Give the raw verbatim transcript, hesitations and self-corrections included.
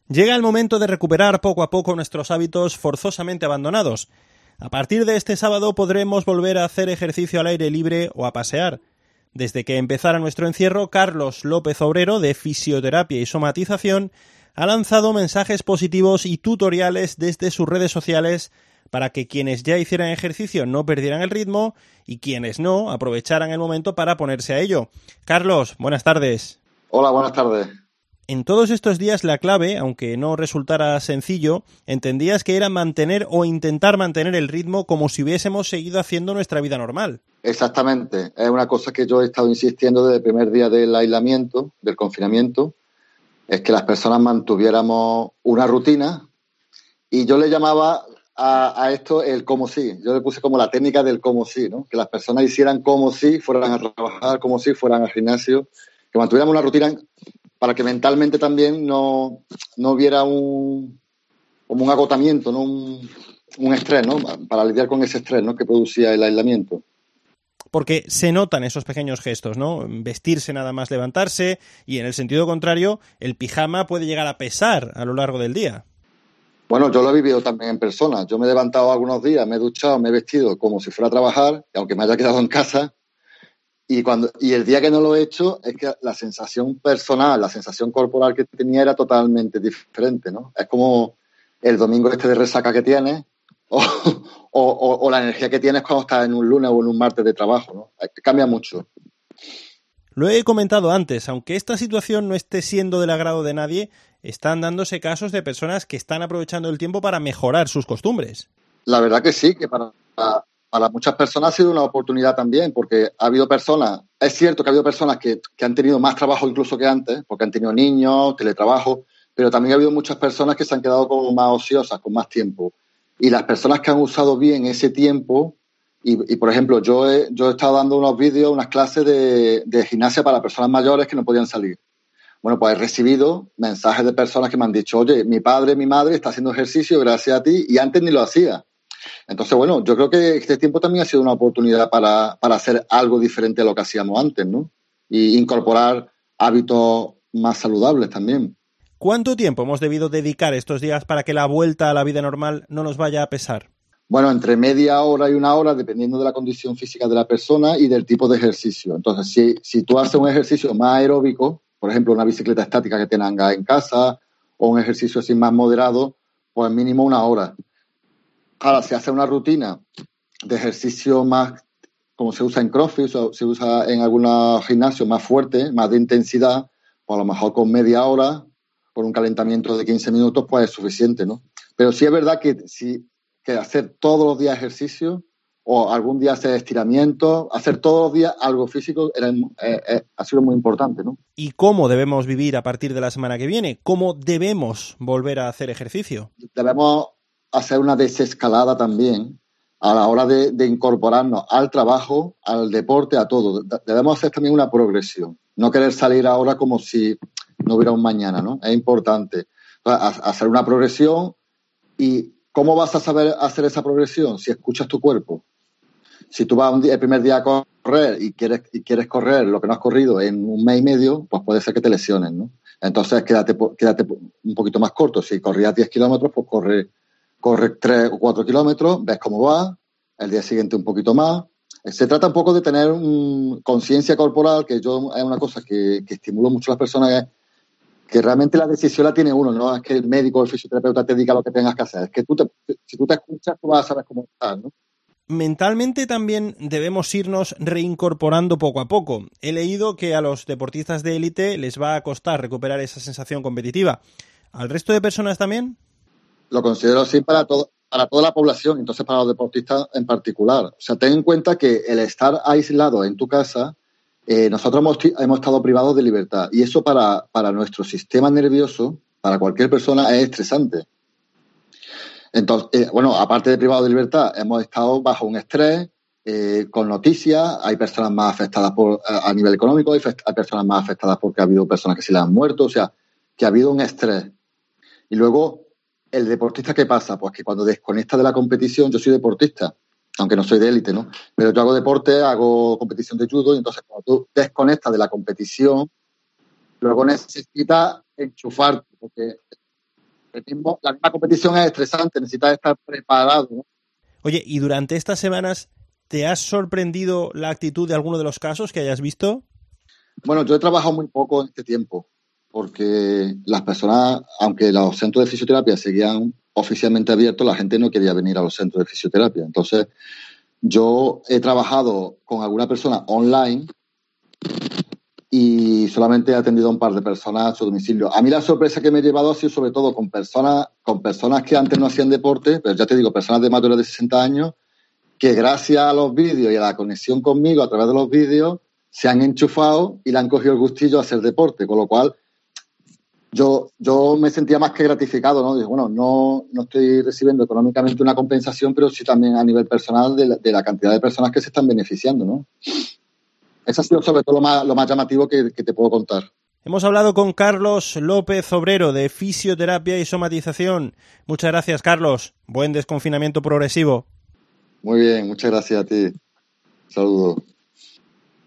Llega el momento de recuperar poco a poco nuestros hábitos forzosamente abandonados. A partir de este sábado podremos volver a hacer ejercicio al aire libre o a pasear. Desde que empezara nuestro encierro, Carlos López Obrero, de Fisioterapia y Somatización, ha lanzado mensajes positivos y tutoriales desde sus redes sociales para que quienes ya hicieran ejercicio no perdieran el ritmo y quienes no aprovecharan el momento para ponerse a ello. Carlos, buenas tardes. Hola, buenas tardes. En todos estos días la clave, aunque no resultara sencillo, entendías que era mantener o intentar mantener el ritmo como si hubiésemos seguido haciendo nuestra vida normal. Exactamente. Es una cosa que yo he estado insistiendo desde el primer día del aislamiento, del confinamiento, es que las personas mantuviéramos una rutina y yo le llamaba a, a esto el como si. Yo le puse como la técnica del como si, ¿no? Que las personas hicieran como si fueran a trabajar, como si fueran al gimnasio, que mantuviéramos una rutina para que mentalmente también no, no hubiera un, como un agotamiento, ¿no? un, un estrés, ¿no? Para lidiar con ese estrés, ¿no? que producía el aislamiento. Porque se notan esos pequeños gestos, ¿no? Vestirse nada más levantarse y, en el sentido contrario, el pijama puede llegar a pesar a lo largo del día. Bueno, yo lo he vivido también en persona. Yo me he levantado algunos días, me he duchado, me he vestido como si fuera a trabajar, y aunque me haya quedado en casa. Y, cuando, y el día que no lo he hecho es que la sensación personal, la sensación corporal que tenía era totalmente diferente, ¿no? Es como el domingo este de resaca que tienes o, o, o, o la energía que tienes cuando estás en un lunes o en un martes de trabajo, ¿no? Cambia mucho. Lo he comentado antes, aunque esta situación no esté siendo del agrado de nadie, están dándose casos de personas que están aprovechando el tiempo para mejorar sus costumbres. La verdad que sí, que para... para Para muchas personas ha sido una oportunidad también, porque ha habido personas, es cierto que ha habido personas que, que han tenido más trabajo incluso que antes, porque han tenido niños, teletrabajo, pero también ha habido muchas personas que se han quedado como más ociosas, con más tiempo. Y las personas que han usado bien ese tiempo, y, y por ejemplo, yo he, yo he estado dando unos vídeos, unas clases de, de gimnasia para personas mayores que no podían salir. Bueno, pues he recibido mensajes de personas que me han dicho, oye, mi padre, mi madre está haciendo ejercicio gracias a ti, y antes ni lo hacía. Entonces, bueno, yo creo que este tiempo también ha sido una oportunidad para, para hacer algo diferente a lo que hacíamos antes, ¿no? Y incorporar hábitos más saludables también. ¿Cuánto tiempo hemos debido dedicar estos días para que la vuelta a la vida normal no nos vaya a pesar? Bueno, entre media hora y una hora, dependiendo de la condición física de la persona y del tipo de ejercicio. Entonces, si, si tú haces un ejercicio más aeróbico, por ejemplo, una bicicleta estática que tengas en casa o un ejercicio así más moderado, pues mínimo una hora. Ahora, si hace una rutina de ejercicio más, como se usa en CrossFit, o se usa en algunos gimnasios más fuerte, más de intensidad, pues a lo mejor con media hora, con un calentamiento de quince minutos, pues es suficiente, ¿no? Pero sí es verdad que, sí, que hacer todos los días ejercicio o algún día hacer estiramiento, hacer todos los días algo físico era, eh, eh, ha sido muy importante, ¿no? ¿Y cómo debemos vivir a partir de la semana que viene? ¿Cómo debemos volver a hacer ejercicio? Debemos hacer una desescalada también a la hora de, de incorporarnos al trabajo, al deporte, a todo. Debemos hacer también una progresión. No querer salir ahora como si no hubiera un mañana, ¿no? Es importante. Entonces, hacer una progresión. ¿Y cómo vas a saber hacer esa progresión? Si escuchas tu cuerpo. Si tú vas un día, el primer día a correr y quieres, y quieres correr lo que no has corrido en un mes y medio, pues puede ser que te lesiones, ¿no? Entonces, quédate, quédate un poquito más corto. Si corrías diez kilómetros, pues corre corre tres o cuatro kilómetros, ves cómo va, el día siguiente un poquito más. Se trata un poco de tener um, conciencia corporal, que yo es una cosa que, que estimulo mucho a las personas, es que realmente la decisión la tiene uno, no es que el médico o el fisioterapeuta te diga lo que tengas que hacer, es que tú te, si tú te escuchas, tú vas a saber cómo estás, ¿no? Mentalmente también debemos irnos reincorporando poco a poco. He leído que a los deportistas de élite les va a costar recuperar esa sensación competitiva. ¿Al resto de personas también? Lo considero así para todo, para toda la población, entonces para los deportistas en particular. O sea, ten en cuenta que el estar aislado en tu casa, eh, nosotros hemos, hemos estado privados de libertad y eso para, para nuestro sistema nervioso, para cualquier persona, es estresante. Entonces, eh, bueno, aparte de privado de libertad, hemos estado bajo un estrés, eh, con noticias, hay personas más afectadas por, a, a nivel económico, hay, hay personas más afectadas porque ha habido personas que se les han muerto, o sea, que ha habido un estrés. Y luego, ¿el deportista qué pasa? Pues que cuando desconecta de la competición, yo soy deportista, aunque no soy de élite, ¿no? Pero yo hago deporte, hago competición de judo, y entonces cuando tú desconectas de la competición, luego necesitas enchufarte, porque El mismo, la misma competición es estresante, necesitas estar preparado, ¿no? Oye, ¿y durante estas semanas te has sorprendido la actitud de alguno de los casos que hayas visto? Bueno, yo he trabajado muy poco en este tiempo, porque las personas, aunque los centros de fisioterapia seguían oficialmente abiertos, la gente no quería venir a los centros de fisioterapia. Entonces, yo he trabajado con alguna persona online y solamente he atendido a un par de personas a su domicilio. A mí la sorpresa que me he llevado ha sido sobre todo con personas, con personas que antes no hacían deporte, pero ya te digo, personas de mayores de sesenta años, que gracias a los vídeos y a la conexión conmigo a través de los vídeos se han enchufado y le han cogido el gustillo a hacer deporte, con lo cual yo, yo me sentía más que gratificado, ¿no? Digo, bueno, no, no estoy recibiendo económicamente una compensación, pero sí también a nivel personal de la, de la cantidad de personas que se están beneficiando, ¿no? Eso ha sido sobre todo lo más, lo más llamativo que, que te puedo contar. Hemos hablado con Carlos López Obrero de Fisioterapia y Somatización. Muchas gracias, Carlos. Buen desconfinamiento progresivo. Muy bien, muchas gracias a ti. Saludos.